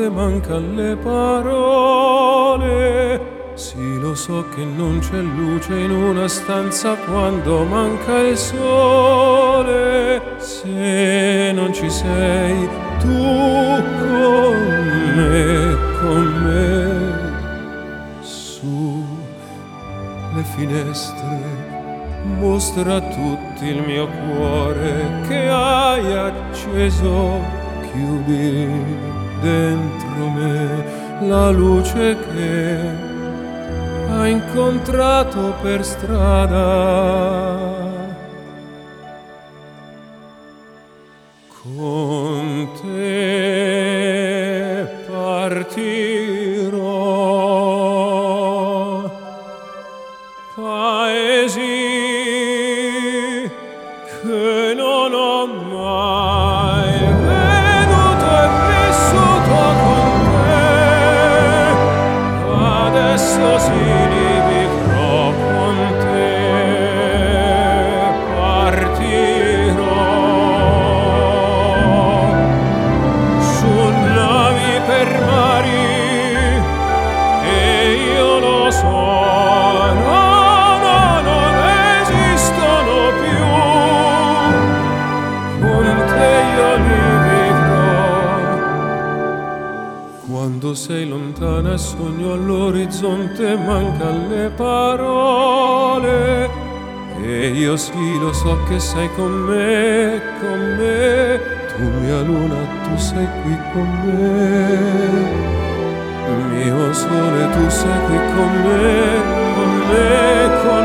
all'orizzonte mancan le parole. Sì, lo so che non c'è luce in una stanza quando manca il sole. Se non ci sei tu con me, su le finestre mostra a tutti il mio cuore che hai acceso, chiudi dentro me la luce che ha incontrato per strada. Con te partirò, paesi che non ho mai veduto e vissuto con te. Adesso sì li vivrò con te. Partirò su navi per mari e io lo so. Quando sei lontana e sogno all'orizzonte mancan le parole. E io sì lo so che sei con me, con me. Tu mia luna, tu sei qui con me. Mio sole, tu sei qui con me, con me, con me.